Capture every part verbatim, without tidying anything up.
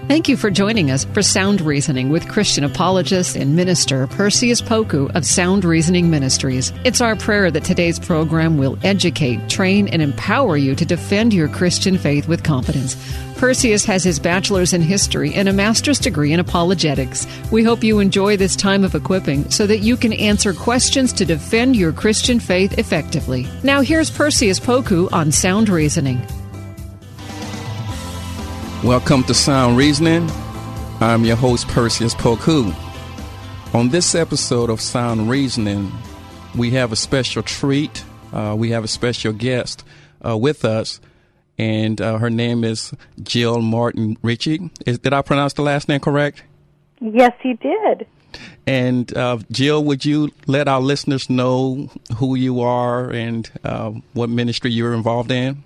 Thank you for joining us for Sound Reasoning with Christian apologist and minister Perseus Poku of Sound Reasoning Ministries. It's our prayer that today's program will educate, train, and empower you to defend your Christian faith with confidence. Perseus has his bachelor's in history and a master's degree in apologetics. We hope you enjoy this time of equipping so that you can answer questions to defend your Christian faith effectively. Now here's Perseus Poku on Sound Reasoning. Welcome to Sound Reasoning. I'm your host, Perseus Poku. On this episode of Sound Reasoning, we have a special treat. Uh, we have a special guest uh, with us, and uh, her name is Jill Martin Ritchie. Is, did I pronounce the last name correct? Yes, you did. And uh, Jill, would you let our listeners know who you are and uh, what ministry you're involved in?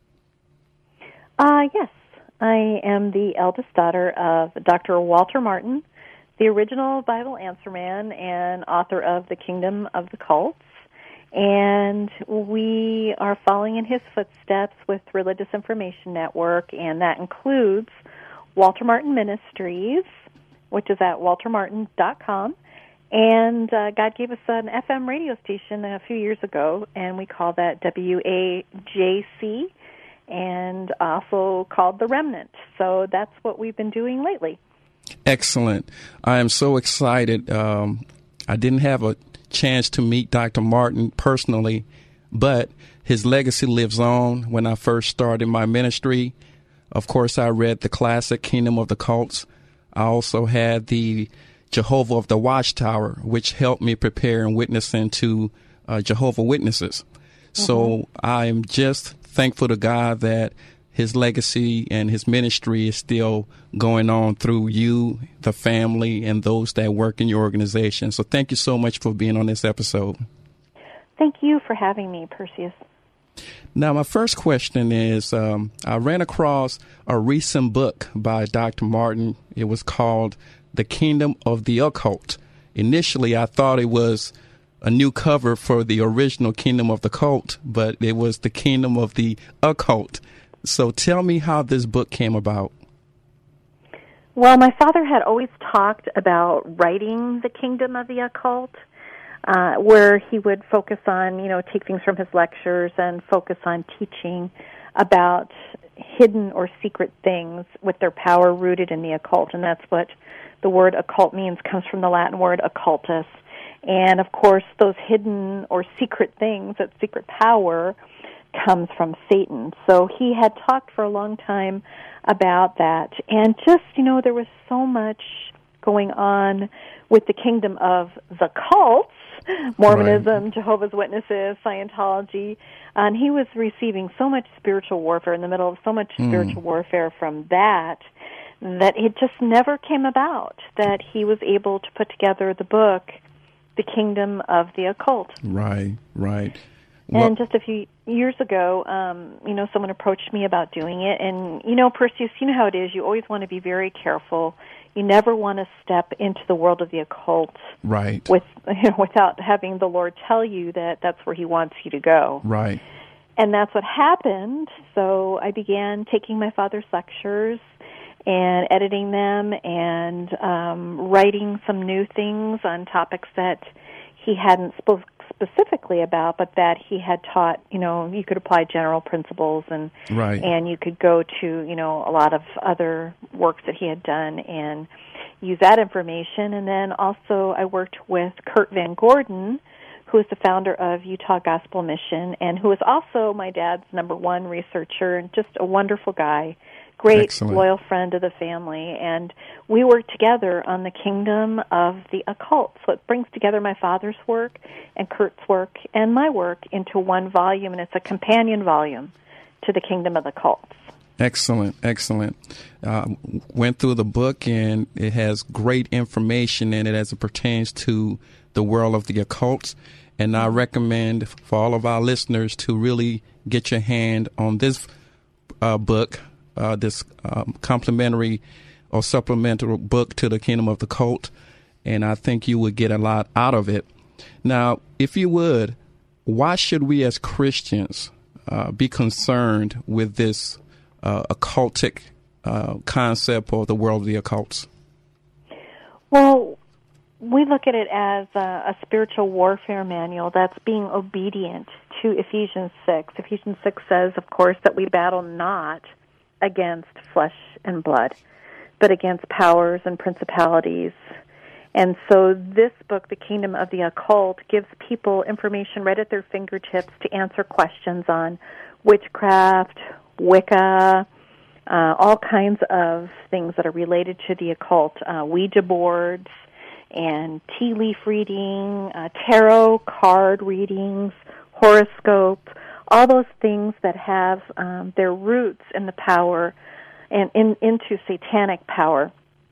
Uh, yes. I am the eldest daughter of Doctor Walter Martin, the original Bible Answer Man and author of The Kingdom of the Cults. And we are following in his footsteps with Religious Information Network, and that includes Walter Martin Ministries, which is at walter martin dot com. And uh, God gave us an F M radio station a few years ago, and we call that W A J C. And also called The Remnant. So that's what we've been doing lately. Excellent. I am so excited. Um, I didn't have a chance to meet Doctor Martin personally, but his legacy lives on. When I first started my ministry, of course, I read the classic Kingdom of the Cults. I also had the Jehovah of the Watchtower, which helped me prepare and witness into uh, Jehovah Witnesses. Mm-hmm. So I'm just thankful to God that his legacy and his ministry is still going on through you, the family, and those that work in your organization. So thank you so much for being on this episode. Thank you for having me, Perseus. Now, my first question is, um, I ran across a recent book by Doctor Martin. It was called The Kingdom of the Occult. Initially, I thought it was a new cover for the original Kingdom of the Cult, but it was the Kingdom of the Occult. So tell me how this book came about. Well, my father had always talked about writing the Kingdom of the Occult, uh, where he would focus on, you know, take things from his lectures and focus on teaching about hidden or secret things with their power rooted in the occult. And that's what the word occult means, comes from the Latin word occultus. And, of course, those hidden or secret things, that secret power, comes from Satan. So he had talked for a long time about that. And just, you know, there was so much going on with the kingdom of the cults, Mormonism, right, Jehovah's Witnesses, Scientology. And he was receiving so much spiritual warfare, in the middle of so much mm. spiritual warfare from that, that it just never came about that he was able to put together the book, The Kingdom of the Occult. Right, right. Well, and just a few years ago, um, you know, someone approached me about doing it. And, you know, Perseus, you know how it is. You always want to be very careful. You never want to step into the world of the occult, right, with without having the Lord tell you that that's where he wants you to go. Right. And that's what happened. So I began taking my father's lectures and editing them and um, writing some new things on topics that he hadn't spoke specifically about, but that he had taught. You know, you could apply general principles, and right, and you could go to, you know, a lot of other works that he had done and use that information. And then also I worked with Kurt Van Gordon, who is the founder of Utah Gospel Mission, and who is also my dad's number one researcher, and just a wonderful guy. Great, Excellent. Loyal friend of the family, and we work together on the Kingdom of the Occult. So it brings together my father's work and Kurt's work and my work into one volume, and it's a companion volume to the Kingdom of the Cults. Excellent, excellent. Uh, went through the book, and it has great information in it as it pertains to the world of the occult. And I recommend for all of our listeners to really get your hand on this uh, book, Uh, this um, complimentary or supplemental book to the Kingdom of the Cult, and I think you would get a lot out of it. Now, if you would, why should we as Christians uh, be concerned with this uh, occultic uh, concept of the world of the occults? Well, we look at it as a, a spiritual warfare manual that's being obedient to Ephesians six. Ephesians six says, of course, that we battle not against flesh and blood, but against powers and principalities. And so this book, The Kingdom of the Occult, gives people information right at their fingertips to answer questions on witchcraft, Wicca, uh, all kinds of things that are related to the occult, uh, Ouija boards, and tea leaf reading, uh, tarot card readings, horoscope, all those things that have um, their roots in the power and in, into satanic power.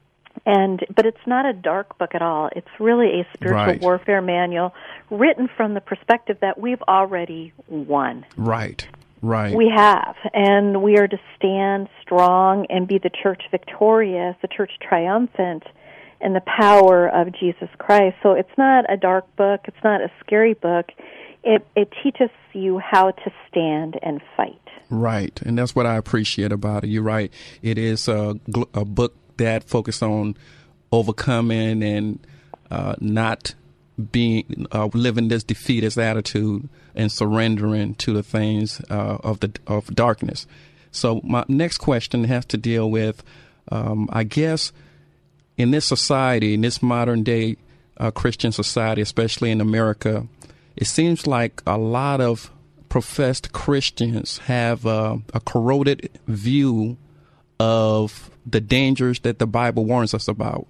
And but it's not a dark book at all. It's really a spiritual right. warfare manual written from the perspective that we've already won. Right, right. We have, and we are to stand strong and be the church victorious, the church triumphant in the power of Jesus Christ. So it's not a dark book. It's not a scary book. It, it teaches you how to stand and fight. Right, and that's what I appreciate about it. You're right. It is a, a book that focuses on overcoming and uh, not being uh, living this defeatist attitude and surrendering to the things uh, of the of darkness. So my next question has to deal with, um, I guess, in this society, in this modern day uh, Christian society, especially in America, it seems like a lot of professed Christians have uh, a corroded view of the dangers that the Bible warns us about.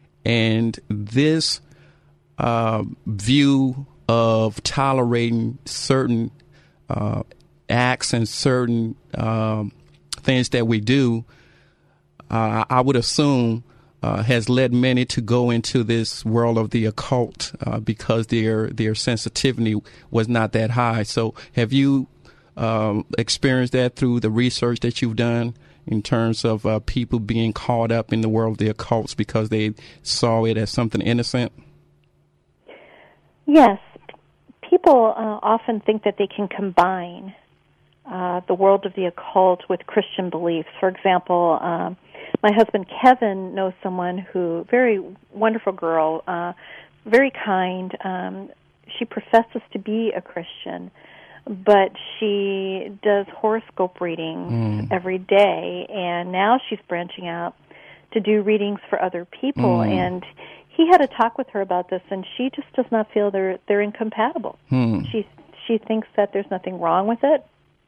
And this uh, view of tolerating certain uh, acts and certain um, things that we do, uh, I would assume uh, has led many to go into this world of the occult uh, because their their sensitivity was not that high. So have you um, experienced that through the research that you've done in terms of uh, people being caught up in the world of the occults because they saw it as something innocent? Yes. People uh, often think that they can combine uh, the world of the occult with Christian beliefs. For example, um, my husband Kevin knows someone who, very wonderful girl, uh, very kind. Um, she professes to be a Christian, but she does horoscope readings mm. every day, and now she's branching out to do readings for other people. Mm. And he had a talk with her about this, and she just does not feel they're they're incompatible. Mm. She she thinks that there's nothing wrong with it,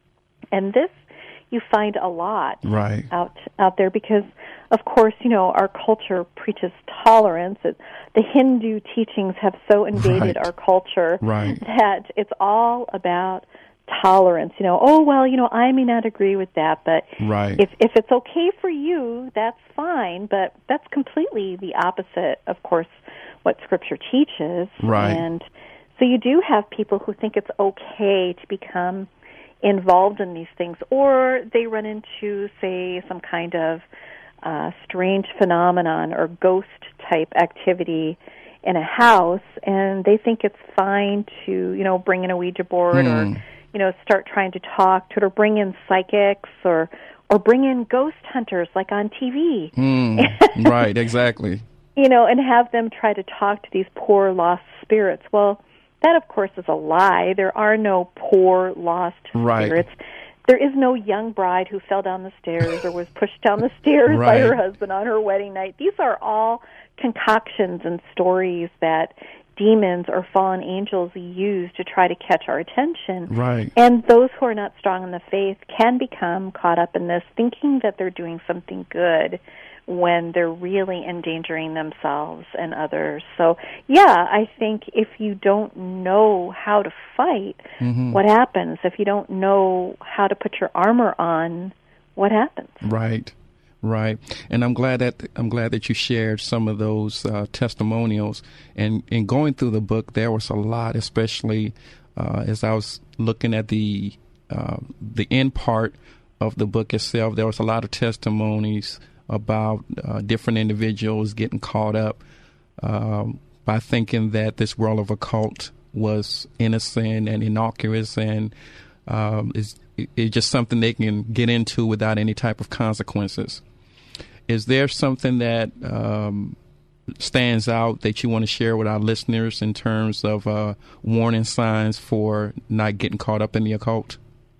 and this you find a lot right. out out there because, of course, you know, our culture preaches tolerance. It, the Hindu teachings have so invaded right. our culture right. that it's all about tolerance. You know, oh, well, you know, I may not agree with that, but right. if if it's okay for you, that's fine. But that's completely the opposite, of course, what Scripture teaches. Right. And so you do have people who think it's okay to become involved in these things, or they run into, say, some kind of uh, strange phenomenon or ghost-type activity in a house, and they think it's fine to, you know, bring in a Ouija board mm. or, you know, start trying to talk to it, or bring in psychics, or or bring in ghost hunters like on T V. Mm. Right, exactly. You know, and have them try to talk to these poor lost spirits. Well, that, of course, is a lie. There are no poor, lost right. spirits. There is no young bride who fell down the stairs or was pushed down the stairs right. by her husband on her wedding night. These are all concoctions and stories that demons or fallen angels use to try to catch our attention. Right. And those who are not strong in the faith can become caught up in this, thinking that they're doing something good when they're really endangering themselves and others. So, yeah, I think if you don't know how to fight, mm-hmm. what happens? If you don't know how to put your armor on, what happens? Right, right. And I'm glad that I'm glad that you shared some of those uh, testimonials. And in going through the book, there was a lot, especially uh, as I was looking at the uh, the end part of the book itself. There was a lot of testimonies about uh, different individuals getting caught up um, by thinking that this world of occult was innocent and innocuous and um, is it's just something they can get into without any type of consequences. is there something that um, stands out that you want to share with our listeners in terms of uh, warning signs for not getting caught up in the occult?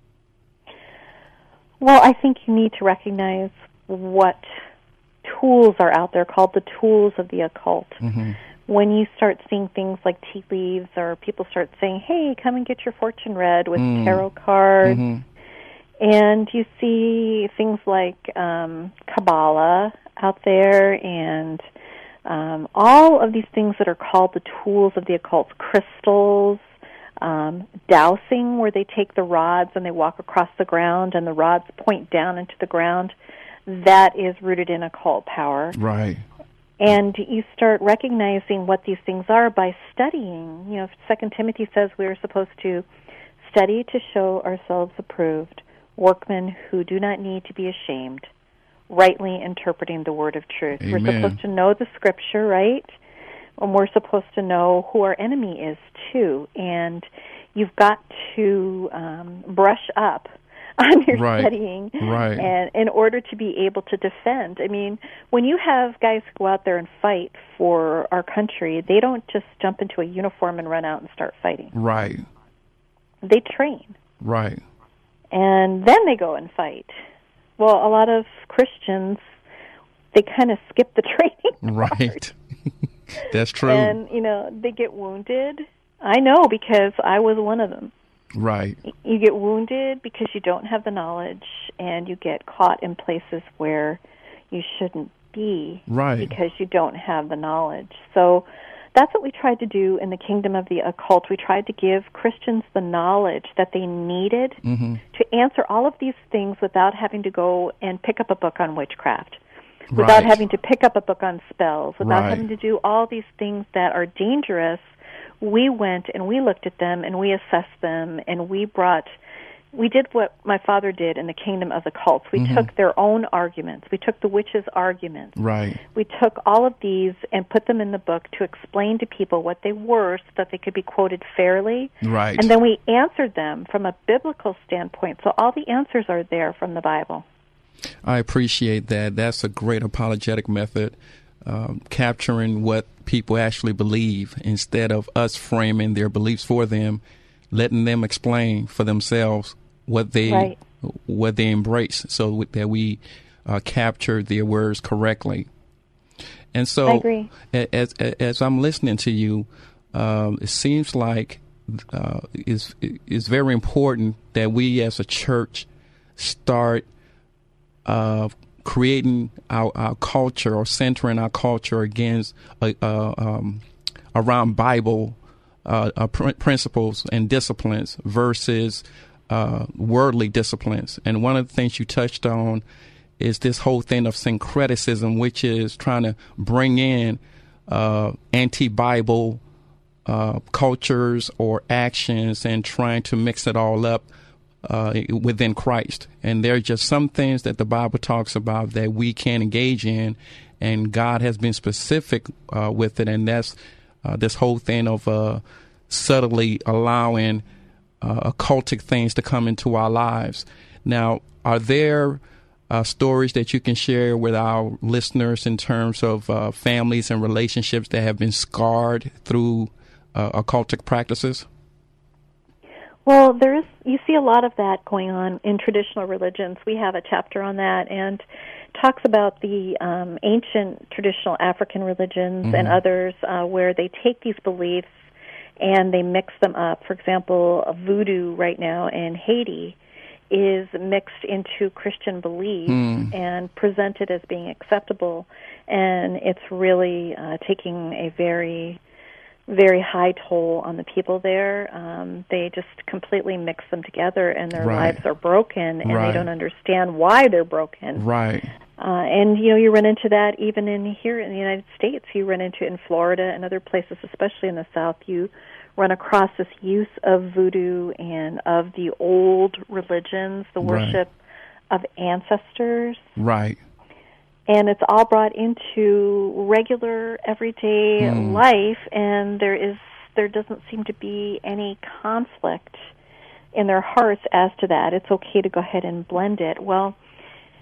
Well, I think you need to recognize what tools are out there called the tools of the occult. Mm-hmm. When you start seeing things like tea leaves, or people start saying, hey, come and get your fortune read with mm. tarot cards, mm-hmm. and you see things like um, Kabbalah out there, and um, all of these things that are called the tools of the occult, crystals, um, dowsing, where they take the rods and they walk across the ground and the rods point down into the ground, that is rooted in occult power. Right. And you start recognizing what these things are by studying. You know, Second Timothy says we are supposed to study to show ourselves approved, workmen who do not need to be ashamed, rightly interpreting the word of truth. Amen. We're supposed to know the Scripture, right? And we're supposed to know who our enemy is, too. And you've got to um, brush up on your right. studying, right. and in order to be able to defend. I mean, when you have guys go out there and fight for our country, they don't just jump into a uniform and run out and start fighting. Right. They train. Right. And then they go and fight. Well, a lot of Christians, they kind of skip the training part. Right. That's true. And, you know, they get wounded. I know, because I was one of them. Right. You get wounded because you don't have the knowledge, and you get caught in places where you shouldn't be. Right. Because you don't have the knowledge. So that's what we tried to do in the Kingdom of the Occult. We tried to give Christians the knowledge that they needed mm-hmm. to answer all of these things without having to go and pick up a book on witchcraft, without right. having to pick up a book on spells, without right. having to do all these things that are dangerous. We went and we looked at them and we assessed them, and we brought, we did what my father did in the Kingdom of the Cults. We mm-hmm. took their own arguments. We took the witches' arguments. Right. We took all of these and put them in the book to explain to people what they were so that they could be quoted fairly. Right. And then we answered them from a biblical standpoint. So all the answers are there from the Bible. I appreciate that. That's a great apologetic method. Um, capturing what people actually believe instead of us framing their beliefs for them, letting them explain for themselves what they right. what they embrace, so that we uh, capture their words correctly. And so, I agree. as as I'm listening to you, um, it seems like uh, it's it's very important that we as a church start Uh, creating our, our culture, or centering our culture against uh, uh, um, around Bible uh, uh, pr- principles and disciplines versus uh, worldly disciplines. And one of the things you touched on is this whole thing of syncretism, which is trying to bring in uh, anti-Bible uh, cultures or actions and trying to mix it all up Uh, within Christ. And there are just some things that the Bible talks about that we can engage in, and God has been specific uh, with it, and that's uh, this whole thing of uh, subtly allowing uh, occultic things to come into our lives. Now, are there uh, stories that you can share with our listeners in terms of uh, families and relationships that have been scarred through uh, occultic practices? Well, there is. You see a lot of that going on in traditional religions. We have a chapter on that, and talks about the um, ancient traditional African religions mm-hmm. and others uh, where they take these beliefs and they mix them up. For example, voodoo right now in Haiti is mixed into Christian beliefs mm. and presented as being acceptable, and it's really uh, taking a very very high toll on the people there. Um, they just completely mix them together, and their right. lives are broken, and right. they don't understand why they're broken. Right. Uh, and, you know, you run into that even in here in the United States. You run into it in Florida and other places, especially in the South. You run across this use of voodoo and of the old religions, the worship right. of ancestors. Right. And it's all brought into regular, everyday mm. life, and there is there doesn't seem to be any conflict in their hearts as to that. It's okay to go ahead and blend it. Well,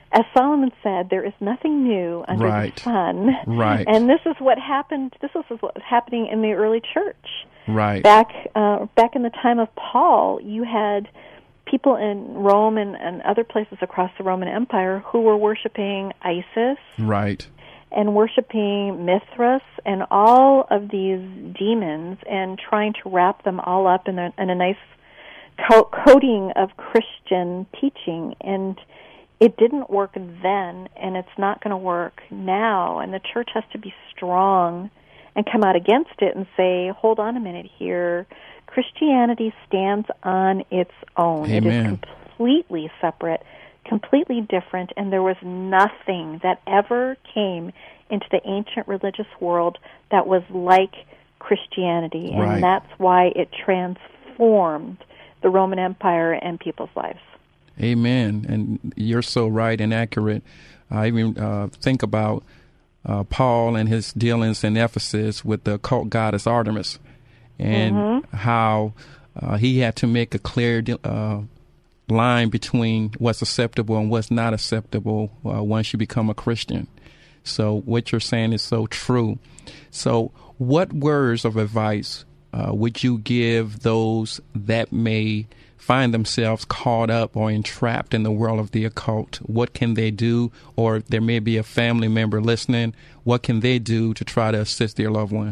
as Solomon said, there is nothing new under right. the sun. Right. And this is what happened. This is what was happening in the early church. Right. Back uh, back in the time of Paul, you had people in Rome and, and other places across the Roman Empire who were worshiping Isis. Right. And worshiping Mithras and all of these demons and trying to wrap them all up in a, in a nice co- coating of Christian teaching. And it didn't work then, and it's not going to work now. And the church has to be strong and come out against it and say, hold on a minute here. Christianity stands on its own. Amen. It is completely separate, completely different, and there was nothing that ever came into the ancient religious world that was like Christianity. And Right. that's why it transformed the Roman Empire and people's lives. Amen. And you're so right and accurate. I even uh, think about uh, Paul and his dealings in Ephesus with the cult goddess Artemis, and mm-hmm. how uh, he had to make a clear uh, line between what's acceptable and what's not acceptable uh, once you become a Christian. So what you're saying is so true. So what words of advice uh, would you give those that may find themselves caught up or entrapped in the world of the occult? What can they do? Or there may be a family member listening. What can they do to try to assist their loved one?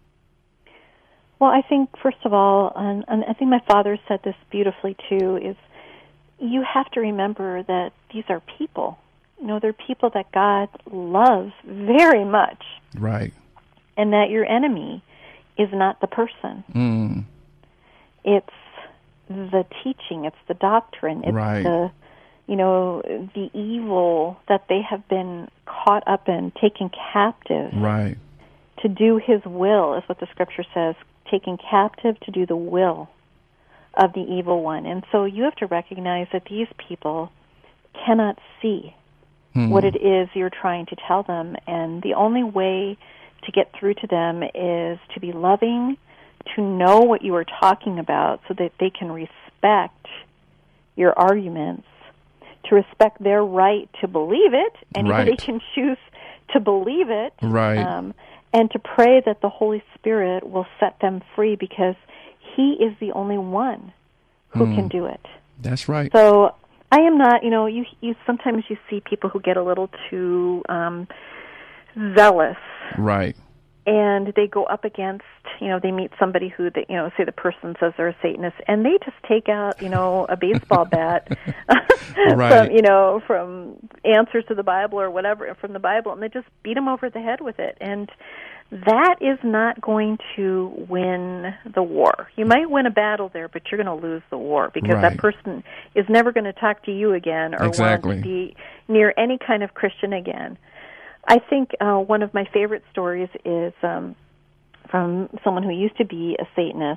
Well, I think, first of all, and, and I think my father said this beautifully too, is you have to remember that these are people. You know, they're people that God loves very much. Right. And that your enemy is not the person. Mm. It's the teaching, it's the doctrine, it's right. the, you know, the evil that they have been caught up in, taken captive. Right. To do his will is what the scripture says, taken captive to do the will of the evil one. And so you have to recognize that these people cannot see hmm. what it is you're trying to tell them. And the only way to get through to them is to be loving, to know what you are talking about so that they can respect your arguments, to respect their right to believe it, and right. they can choose to believe it. Right. Um, and to pray that the Holy Spirit will set them free, because He is the only one who mm. can do it. That's right. So I am not, you know, you, you sometimes you see people who get a little too um, zealous. Right. And they go up against, you know, they meet somebody who, they, you know, say the person says they're a Satanist, and they just take out, you know, a baseball bat, right. from, you know, from answers to the Bible or whatever, from the Bible, and they just beat them over the head with it. And that is not going to win the war. You might win a battle there, but you're going to lose the war, because right. that person is never going to talk to you again or exactly. want to be near any kind of Christian again. I think uh, one of my favorite stories is um, from someone who used to be a Satanist,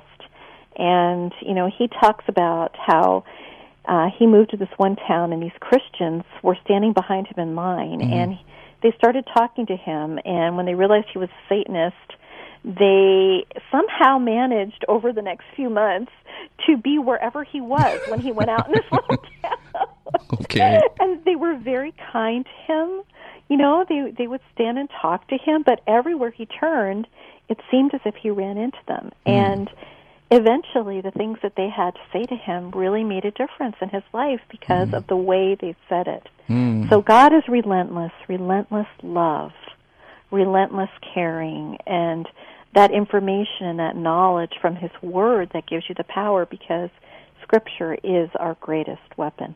and you know he talks about how uh, he moved to this one town, and these Christians were standing behind him in line, mm-hmm. and they started talking to him. And when they realized he was a Satanist, they somehow managed over the next few months to be wherever he was when he went out in this little town. Okay, and they were very kind to him. You know, they they would stand and talk to him, but everywhere he turned, it seemed as if he ran into them. Mm. And eventually, the things that they had to say to him really made a difference in his life because mm. of the way they said it. Mm. So God is relentless, relentless love, relentless caring, and that information and that knowledge from His Word that gives you the power, because Scripture is our greatest weapon.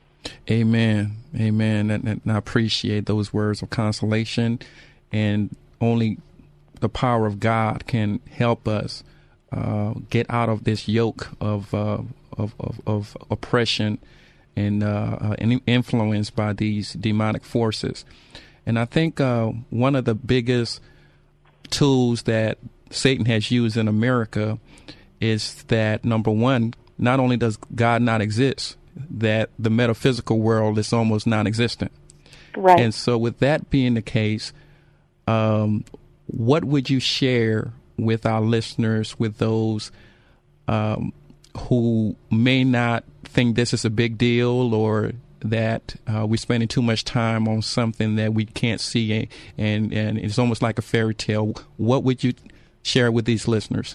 Amen. Amen. And, and I appreciate those words of consolation. And only the power of God can help us uh, get out of this yoke of uh, of, of, of oppression and, uh, uh, and influence by these demonic forces. And I think uh, one of the biggest tools that Satan has used in America is that, number one, not only does God not exist, that the metaphysical world is almost non-existent. Right. And so with that being the case, um, what would you share with our listeners, with those um, who may not think this is a big deal, or that uh, we're spending too much time on something that we can't see, and, and, and it's almost like a fairy tale. What would you share with these listeners?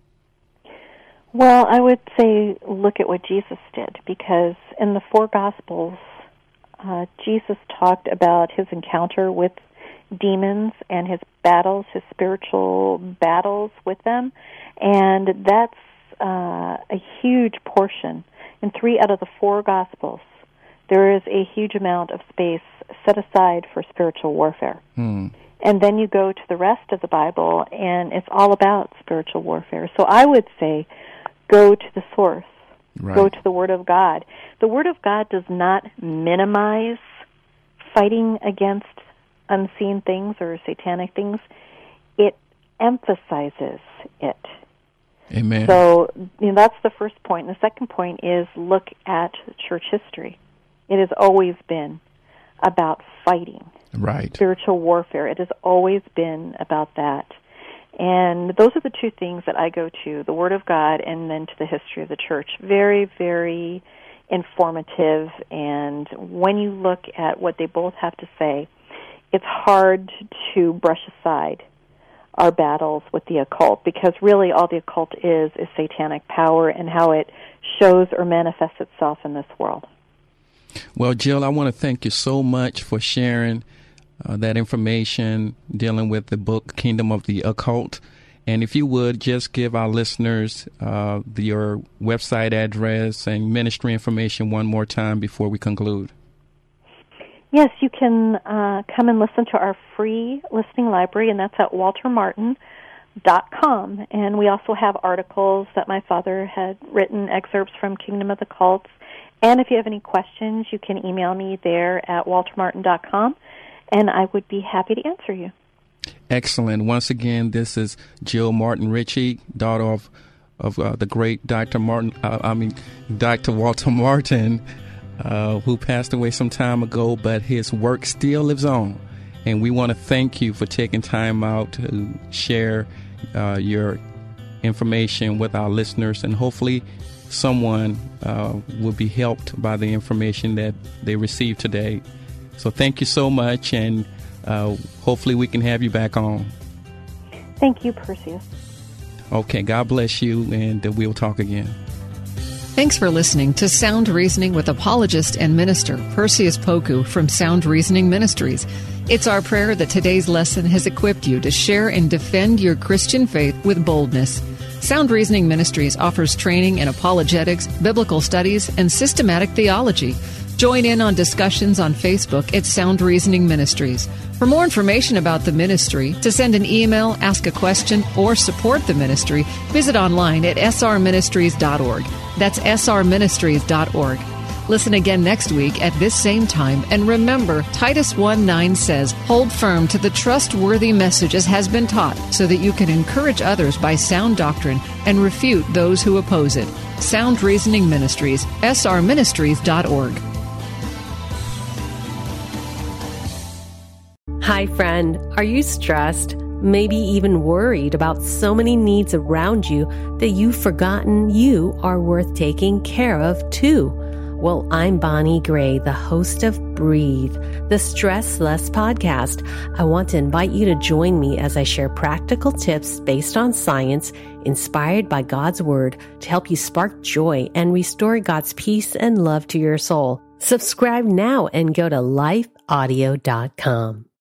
Well, I would say look at what Jesus did, because in the four Gospels, uh, Jesus talked about his encounter with demons and his battles, his spiritual battles with them, and that's uh, a huge portion. In three out of the four Gospels, there is a huge amount of space set aside for spiritual warfare. Hmm. And then you go to the rest of the Bible, and it's all about spiritual warfare. So I would say go to the source. Right. Go to the Word of God. The Word of God does not minimize fighting against unseen things or satanic things. It emphasizes it. Amen. So you know, that's the first point. And the second point is look at church history. It has always been about fighting. Right. Spiritual warfare. It has always been about that. And those are the two things that I go to, the Word of God and then to the history of the church. Very, very informative. And when you look at what they both have to say, it's hard to brush aside our battles with the occult, because really all the occult is is satanic power and how it shows or manifests itself in this world. Well, Jill, I want to thank you so much for sharing Uh, that information dealing with the book Kingdom of the Occult. And if you would just give our listeners uh, the, your website address and ministry information one more time before we conclude. Yes, you can uh, come and listen to our free listening library, and that's at walter martin dot com. And we also have articles that my father had written, excerpts from Kingdom of the Cults. And if you have any questions, you can email me there at walter martin dot com. And I would be happy to answer you. Excellent. Once again, this is Jill Martin Ritchie, daughter of of uh, the great Doctor Martin. Uh, I mean, Doctor Walter Martin, uh, who passed away some time ago, but his work still lives on. And we want to thank you for taking time out to share uh, your information with our listeners, and hopefully someone uh, will be helped by the information that they received today. So thank you so much, and uh, hopefully we can have you back on. Thank you, Perseus. Okay, God bless you, and uh, we'll talk again. Thanks for listening to Sound Reasoning with apologist and minister Perseus Poku from Sound Reasoning Ministries. It's our prayer that today's lesson has equipped you to share and defend your Christian faith with boldness. Sound Reasoning Ministries offers training in apologetics, biblical studies, and systematic theology. Join in on discussions on Facebook at Sound Reasoning Ministries. For more information about the ministry, to send an email, ask a question, or support the ministry, visit online at s r ministries dot org. That's s r ministries dot org. Listen again next week at this same time, and remember, Titus one nine says, hold firm to the trustworthy message as has been taught, so that you can encourage others by sound doctrine and refute those who oppose it. Sound Reasoning Ministries, s r ministries dot org. Hi, friend. Are you stressed? Maybe even worried about so many needs around you that you've forgotten you are worth taking care of too? Well, I'm Bonnie Gray, the host of Breathe, the Stress Less podcast. I want to invite you to join me as I share practical tips based on science, inspired by God's Word, to help you spark joy and restore God's peace and love to your soul. Subscribe now and go to life audio dot com.